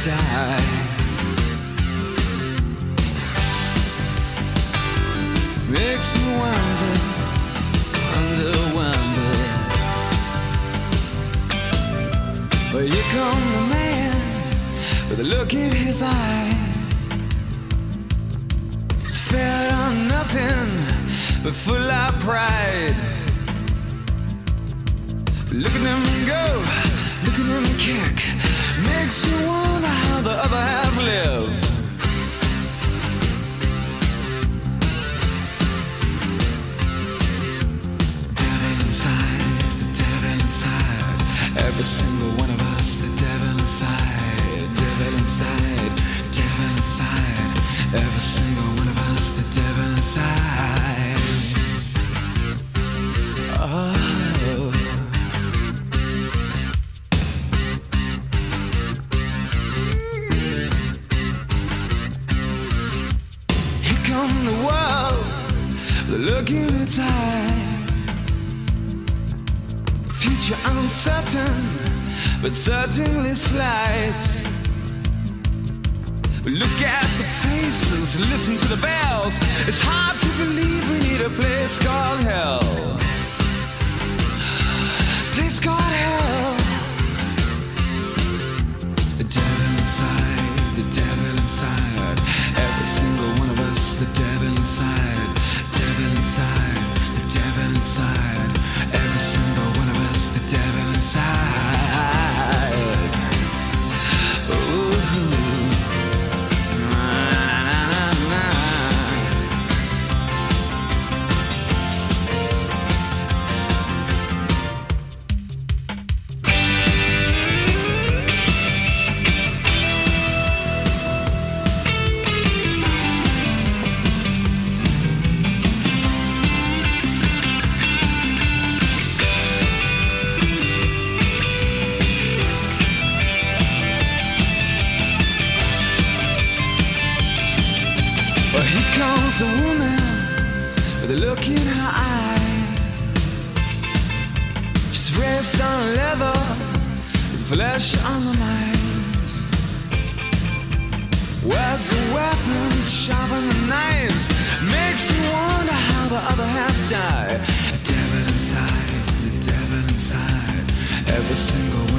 die. Makes you wonder, wonder. But here come the man with a look in his eye. It's fed on nothing but full of pride. Look at him go, look at him kick. Makes you wonder how the other half live. Devil inside, the devil inside. Every single one of us, the devil inside. Devil inside, devil inside. Every single one of us, the devil inside. Oh. The world, the look in its eye. Future uncertain, but certainly slight. Look at the faces, listen to the bells. It's hard to believe we need a place called hell. Place called hell. The devil inside, the devil inside. Every single one of us, the devil inside, devil inside, the devil inside. Every single one of us, the devil inside. Ooh. Na, na, na, na. Well, here comes a woman with a look in her eye. She's raised on leather, with flesh on the mind. Words are weapons, sharpen the knives. Makes you wonder how the other half died. The devil inside, the devil inside. Every single